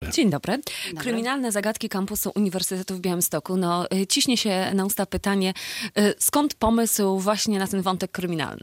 Dzień dobry. Kryminalne zagadki kampusu Uniwersytetu w Białymstoku. Ciśnie się na usta pytanie, skąd pomysł właśnie na ten wątek kryminalny?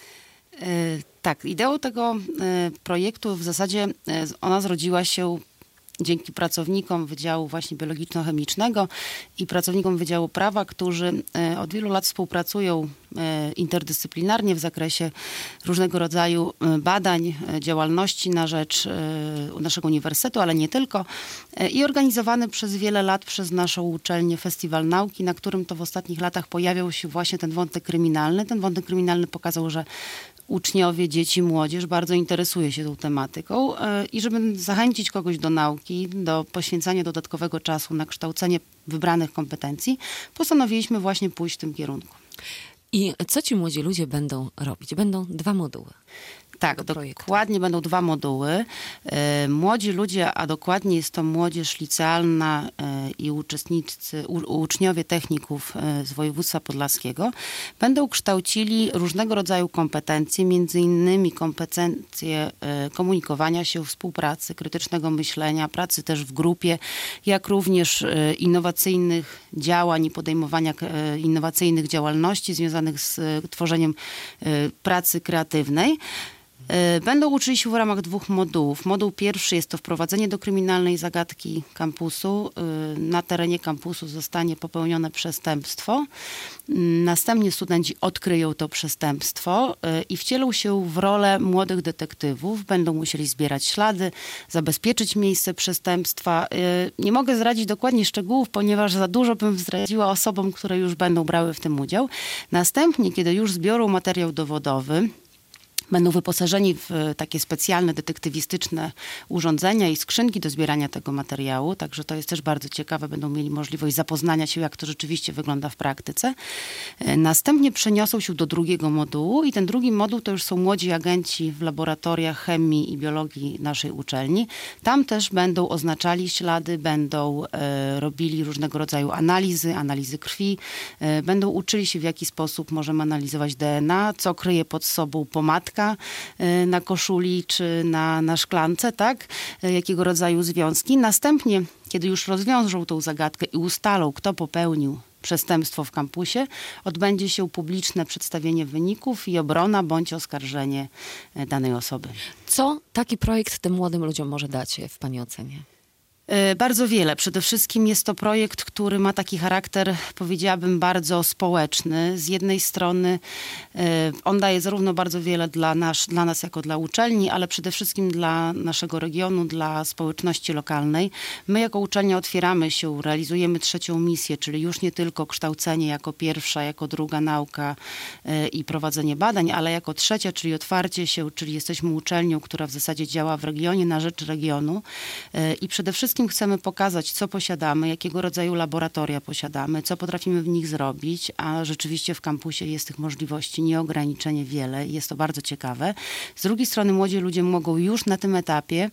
Tak, ideą tego projektu w zasadzie ona zrodziła się dzięki pracownikom Wydziału właśnie Biologiczno-Chemicznego i pracownikom Wydziału Prawa, którzy od wielu lat współpracują interdyscyplinarnie w zakresie różnego rodzaju badań, działalności na rzecz naszego uniwersytetu, ale nie tylko. I organizowany przez wiele lat przez naszą uczelnię Festiwal Nauki, na którym to w ostatnich latach pojawiał się właśnie ten wątek kryminalny. Ten wątek kryminalny pokazał, że uczniowie, dzieci, młodzież bardzo interesuje się tą tematyką i żeby zachęcić kogoś do nauki, do poświęcania dodatkowego czasu na kształcenie wybranych kompetencji, postanowiliśmy właśnie pójść w tym kierunku. I co ci młodzi ludzie będą robić? Będą 2 moduły. Tak, dokładnie będą 2 moduły. Młodzi ludzie, a dokładnie jest to młodzież licealna i uczniowie techników z województwa podlaskiego, będą kształcili różnego rodzaju kompetencje, między innymi kompetencje komunikowania się, współpracy, krytycznego myślenia, pracy też w grupie, jak również innowacyjnych działań i podejmowania innowacyjnych działalności związanych z tworzeniem pracy kreatywnej. Będą uczyli się w ramach 2 modułów. Moduł pierwszy jest to wprowadzenie do kryminalnej zagadki kampusu. Na terenie kampusu zostanie popełnione przestępstwo. Następnie studenci odkryją to przestępstwo i wcielą się w rolę młodych detektywów. Będą musieli zbierać ślady, zabezpieczyć miejsce przestępstwa. Nie mogę zdradzić dokładnie szczegółów, ponieważ za dużo bym zdradziła osobom, które już będą brały w tym udział. Następnie, kiedy już zbiorą materiał dowodowy, będą wyposażeni w takie specjalne detektywistyczne urządzenia i skrzynki do zbierania tego materiału, także to jest też bardzo ciekawe. Będą mieli możliwość zapoznania się, jak to rzeczywiście wygląda w praktyce. Następnie przeniosą się do 2 modułu i ten 2 moduł to już są młodzi agenci w laboratoriach chemii i biologii naszej uczelni. Tam też będą oznaczali ślady, będą robili różnego rodzaju analizy krwi, będą uczyli się, w jaki sposób możemy analizować DNA, co kryje pod sobą pomadka na koszuli czy na szklance, tak? Jakiego rodzaju związki. Następnie, kiedy już rozwiążą tą zagadkę i ustalą, kto popełnił przestępstwo w kampusie, odbędzie się publiczne przedstawienie wyników i obrona bądź oskarżenie danej osoby. Co taki projekt tym młodym ludziom może dać w pani ocenie? Bardzo wiele. Przede wszystkim jest to projekt, który ma taki charakter, powiedziałabym, bardzo społeczny. Z jednej strony on daje zarówno bardzo wiele dla nas jako dla uczelni, ale przede wszystkim dla naszego regionu, dla społeczności lokalnej. My jako uczelnia otwieramy się, realizujemy 3. misję, czyli już nie tylko kształcenie jako pierwsza, jako druga nauka i prowadzenie badań, ale jako 3, czyli otwarcie się, czyli jesteśmy uczelnią, która w zasadzie działa w regionie, na rzecz regionu i przede wszystkim chcemy pokazać, co posiadamy, jakiego rodzaju laboratoria posiadamy, co potrafimy w nich zrobić, a rzeczywiście w kampusie jest tych możliwości nieograniczenie wiele i jest to bardzo ciekawe. Z drugiej strony młodzi ludzie mogą już na tym etapie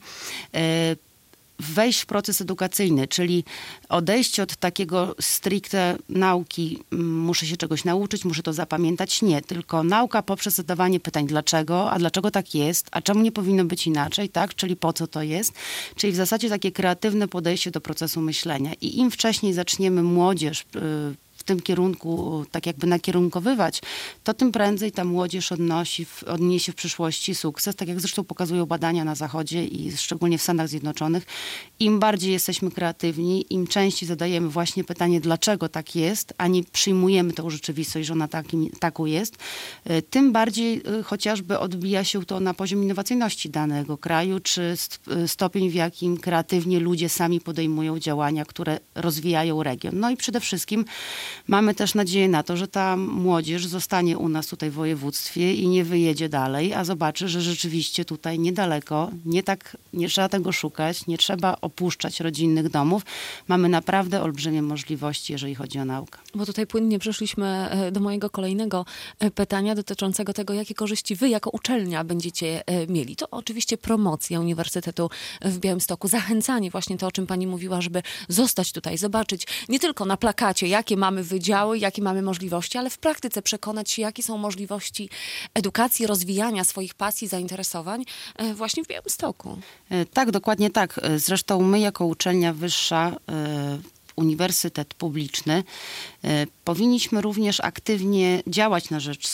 wejść w proces edukacyjny, czyli odejście od takiego stricte nauki, muszę się czegoś nauczyć, muszę to zapamiętać. Nie, tylko nauka poprzez zadawanie pytań dlaczego, a dlaczego tak jest, a czemu nie powinno być inaczej, tak? Czyli po co to jest? Czyli w zasadzie takie kreatywne podejście do procesu myślenia. I im wcześniej zaczniemy młodzież w tym kierunku tak jakby nakierunkowywać, to tym prędzej ta młodzież odniesie w przyszłości sukces, tak jak zresztą pokazują badania na Zachodzie i szczególnie w Stanach Zjednoczonych. Im bardziej jesteśmy kreatywni, im częściej zadajemy właśnie pytanie, dlaczego tak jest, a nie przyjmujemy tą rzeczywistość, że ona taką jest, tym bardziej chociażby odbija się to na poziom innowacyjności danego kraju, czy stopień, w jakim kreatywnie ludzie sami podejmują działania, które rozwijają region. No i przede wszystkim mamy też nadzieję na to, że ta młodzież zostanie u nas tutaj w województwie i nie wyjedzie dalej, a zobaczy, że rzeczywiście tutaj niedaleko, nie trzeba tego szukać, nie trzeba opuszczać rodzinnych domów. Mamy naprawdę olbrzymie możliwości, jeżeli chodzi o naukę. Bo tutaj płynnie przeszliśmy do mojego kolejnego pytania dotyczącego tego, jakie korzyści wy jako uczelnia będziecie mieli. To oczywiście promocja Uniwersytetu w Białymstoku, zachęcanie właśnie to, o czym pani mówiła, żeby zostać tutaj, zobaczyć nie tylko na plakacie, jakie mamy wydziały, jakie mamy możliwości, ale w praktyce przekonać się, jakie są możliwości edukacji, rozwijania swoich pasji, zainteresowań właśnie w Białymstoku. Tak, dokładnie tak. Zresztą my jako uczelnia wyższa, uniwersytet publiczny, powinniśmy również aktywnie działać na rzecz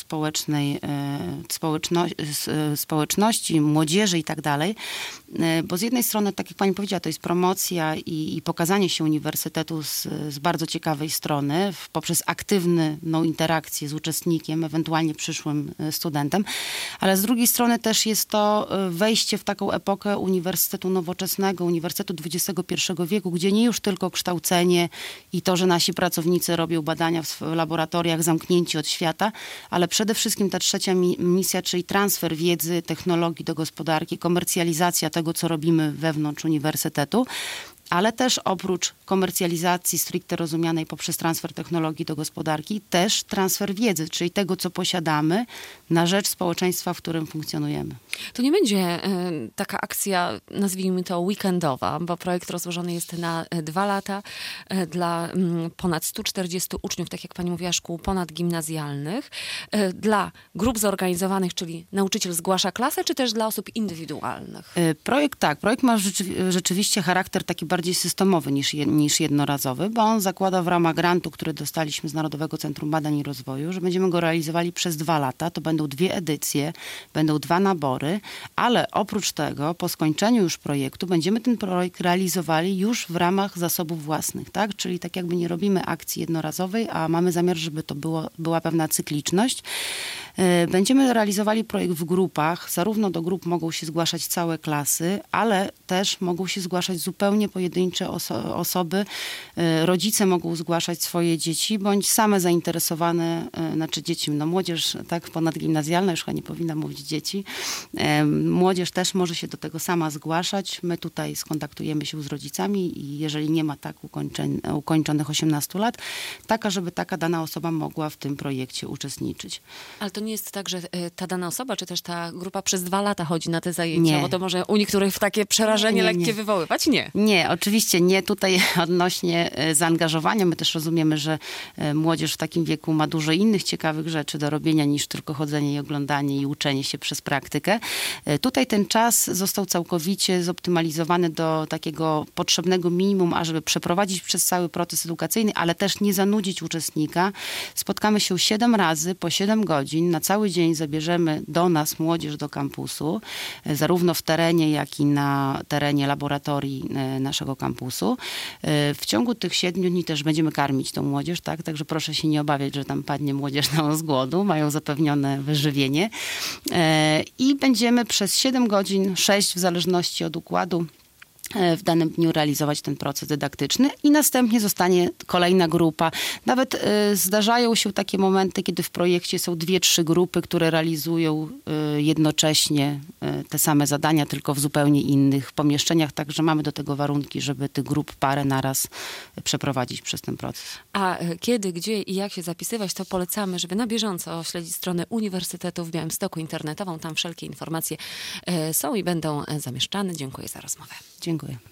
społeczności, młodzieży i tak dalej, bo z jednej strony, tak jak pani powiedziała, to jest promocja i pokazanie się uniwersytetu z bardzo ciekawej strony poprzez aktywną interakcję z uczestnikiem, ewentualnie przyszłym studentem, ale z drugiej strony też jest to wejście w taką epokę uniwersytetu nowoczesnego, uniwersytetu XXI wieku, gdzie nie już tylko kształcenie i to, że nasi pracownicy robią badania w laboratoriach zamknięci od świata, ale przede wszystkim ta trzecia misja, czyli transfer wiedzy, technologii do gospodarki, komercjalizacja tego, co robimy wewnątrz uniwersytetu, ale też oprócz komercjalizacji stricte rozumianej poprzez transfer technologii do gospodarki, też transfer wiedzy, czyli tego, co posiadamy na rzecz społeczeństwa, w którym funkcjonujemy. To nie będzie taka akcja, nazwijmy to weekendowa, bo projekt rozłożony jest na 2 lata dla ponad 140 uczniów, tak jak pani mówiła, szkół ponadgimnazjalnych, dla grup zorganizowanych, czyli nauczyciel zgłasza klasę, czy też dla osób indywidualnych? Projekt ma rzeczywiście charakter taki bardziej systemowy niż jednorazowy, bo on zakłada w ramach grantu, który dostaliśmy z Narodowego Centrum Badań i Rozwoju, że będziemy go realizowali przez 2 lata. To będą 2 edycje, będą 2 nabory, ale oprócz tego po skończeniu już projektu będziemy ten projekt realizowali już w ramach zasobów własnych, tak? Czyli tak jakby nie robimy akcji jednorazowej, a mamy zamiar, żeby to była pewna cykliczność. Będziemy realizowali projekt w grupach. Zarówno do grup mogą się zgłaszać całe klasy, ale też mogą się zgłaszać zupełnie pojedyncze osoby. Rodzice mogą zgłaszać swoje dzieci, bądź same zainteresowane, znaczy dzieci, młodzież, tak, ponadgimnazjalna, już chyba nie powinna mówić dzieci. Młodzież też może się do tego sama zgłaszać. My tutaj skontaktujemy się z rodzicami i jeżeli nie ma tak ukończonych 18 lat, żeby taka dana osoba mogła w tym projekcie uczestniczyć. Ale to nie jest tak, że ta dana osoba, czy też ta grupa przez 2 lata chodzi na te zajęcia, Nie. bo to może u niektórych takie przerażenie lekkie wywoływać? Nie. Nie, oczywiście nie. Tutaj odnośnie zaangażowania, my też rozumiemy, że młodzież w takim wieku ma dużo innych ciekawych rzeczy do robienia niż tylko chodzenie i oglądanie i uczenie się przez praktykę. Tutaj ten czas został całkowicie zoptymalizowany do takiego potrzebnego minimum, ażeby przeprowadzić przez cały proces edukacyjny, ale też nie zanudzić uczestnika. Spotkamy się 7 razy po 7 godzin. Na cały dzień zabierzemy do nas młodzież do kampusu, zarówno w terenie, jak i na terenie laboratorii naszego kampusu. W ciągu tych 7 dni też będziemy karmić tą młodzież, tak? Także proszę się nie obawiać, że tam padnie młodzież z głodu. Mają zapewnione wyżywienie. I będziemy przez 7 godzin, 6 w zależności od układu, w danym dniu realizować ten proces dydaktyczny i następnie zostanie kolejna grupa. Nawet zdarzają się takie momenty, kiedy w projekcie są 2-3 grupy, które realizują jednocześnie te same zadania, tylko w zupełnie innych pomieszczeniach, także mamy do tego warunki, żeby tych grup parę naraz przeprowadzić przez ten proces. A kiedy, gdzie i jak się zapisywać, to polecamy, żeby na bieżąco śledzić stronę Uniwersytetu w Białymstoku internetową. Tam wszelkie informacje są i będą zamieszczane. Dziękuję za rozmowę. Dziękuję.